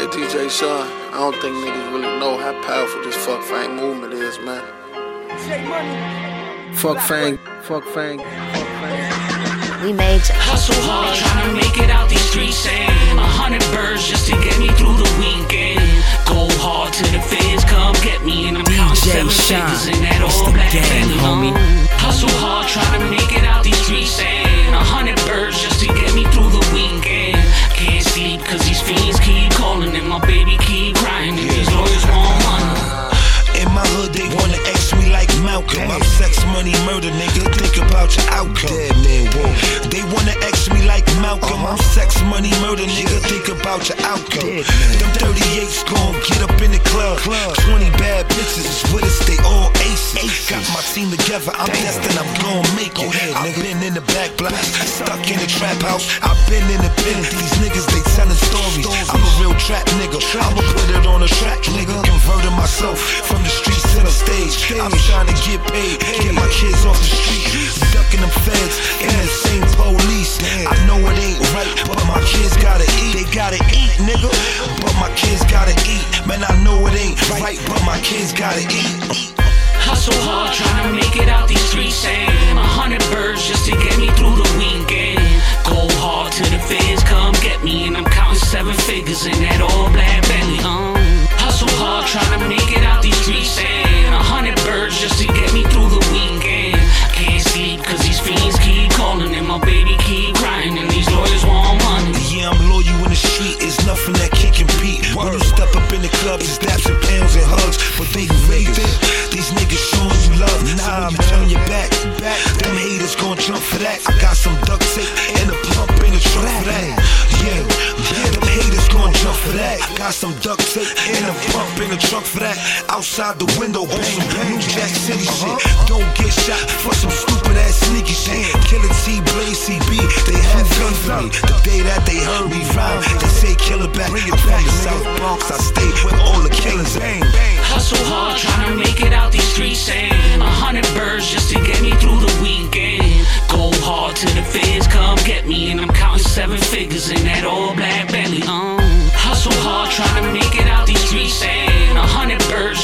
DJ Sean, I don't think niggas really know how powerful this Fuck Fang movement is, man. Fuck Fang, fuck Fang, fuck Fang. We made you. Hustle hard, tryna make it out these streets, and 100 birds just to get me through the weekend. Go hard till the feds come get me, and I'm counting 7 figures in that all black family, homie. Hustle hard, tryna make it out these streets, and 100 birds just to get me through the weekend. Can't sleep 'cause these fiends keep calling, and my baby keep crying, and these lawyers want money. In my hood, they wanna X me like Malcolm. I'm sex, money, murder, nigga. Think about your outcome. Dead man walk. They wanna X me like Malcolm. I'm sex, money, murder, nigga. Think about your outcome. Them 38s gon' get up in the club. 20 bad bitches is with us, they all aces. Got my team together, I'm destined, I'm gon' make it. I've been in the back block, stuck in the trap house. I've been in the pen. These niggas, they telling stories. I'm a real trap nigga. I'ma put it on a track, nigga. Converting myself from the streets to the stage. I'm trying to get paid, get my kids off the street. Ducking them feds and that same police. I know it ain't right, but my kids gotta eat. They gotta eat, nigga. But my kids gotta eat. Man, I know it ain't right, but my kids gotta eat. Hustle hard, tryna make it out these streets, and 100 birds just to get me through the weekend. Go hard till the feds come get me, and I'm counting 7 figures in that all black Bentley. Hustle hard, tryna make it out these streets, and 100 birds just to get me through the weekend. Can't sleep 'cause these fiends keep calling, and my baby keep crying, and these lawyers want money. Yeah, I'm loyal in the street, it's nothing that can compete. When you step up in the club, it's daps and pounds and hugs, but they fake it. These niggas showing you love, nah, when you turn your back, them haters gon' jump for that. I got some duct tape and a pump in the trunk for that. Yeah, them haters gon' jump for that. I got some duct tape and a pump in the trunk for that. Outside the window, bang, New Jack City shit. Don't get shot for some stupid ass sneaky shit. Killer T, Blaze, CB, they have guns for me. The day that they heard me rhyme, they say killer back. I'm from the South Bronx, I stay with all the killers. Bang, bang. Hustle hard, tryna make it out these streets, and 100 birds just to get me through the weekend. Go hard till the feds come get me, and I'm counting 7 figures in that all black Bentley. Hustle hard, tryna make it out these streets, and 100 birds